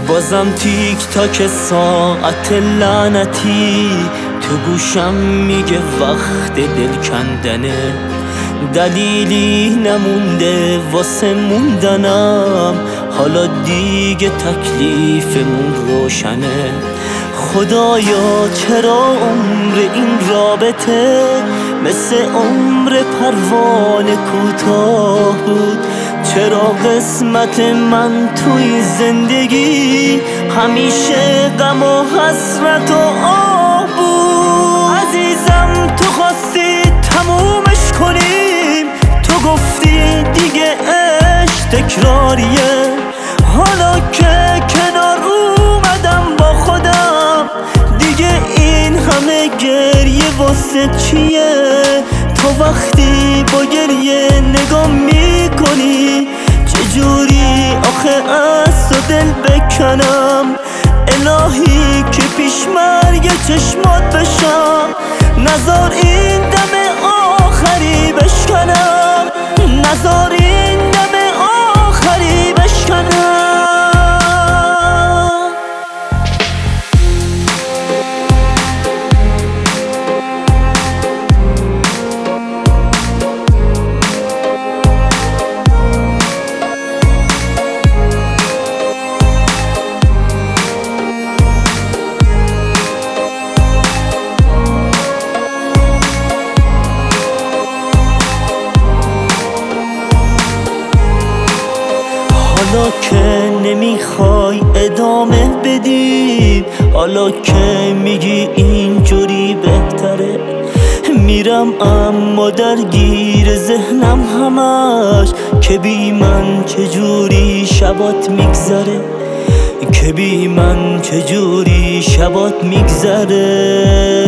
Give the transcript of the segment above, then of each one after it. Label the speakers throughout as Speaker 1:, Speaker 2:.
Speaker 1: بازم تیک تاک ساعت لعنتی تو گوشم میگه وقت دل کندنه، دلیلی نمونده واسه موندنم، حالا دیگه تکلیفمون روشنه. خدایا چرا عمر این رابطه مثل عمر پروانه کوتاه بود؟ چرا قسمت من توی زندگی همیشه غم و حسرت و آه بود؟ عزیزم تو خواستی تمومش کنیم، تو گفتی دیگه عشق تکراریه، حالا که کنار اومدم با خودم دیگه این همه گریه واسه چیه؟ تو وقتی با گریه نگاه میکنی چجوری آخه از تو دل بکنم؟ الهی که پیش مرگ چشمات بشم، نذار این دم آخری بشکنم، نذار این دم آخری بشکنم. حالا که نمیخوای ادامه بدیم، حالا که میگی اینجوری بهتره، میرم اما درگیر ذهنم همش که بی من چجوری شبات میگذره، که بی من چجوری شبات میگذره.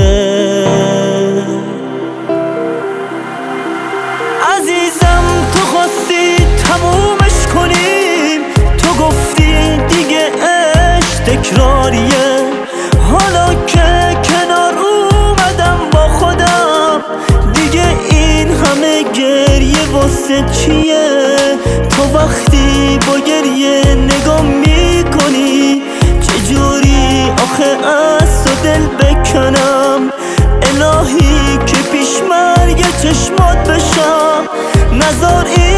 Speaker 1: عزیزم تو خواستی تمومش کنیم، تو گفتی دیگه عشق تکراریه، حالا که کنار اومدم با خودم دیگه این همه گریه واسه چیه؟ تو وقتی با گریه نگاه میکنی چجوری آخه از تو دل بکنم؟ الهی که پیش مرگ چشمات بشم، نذار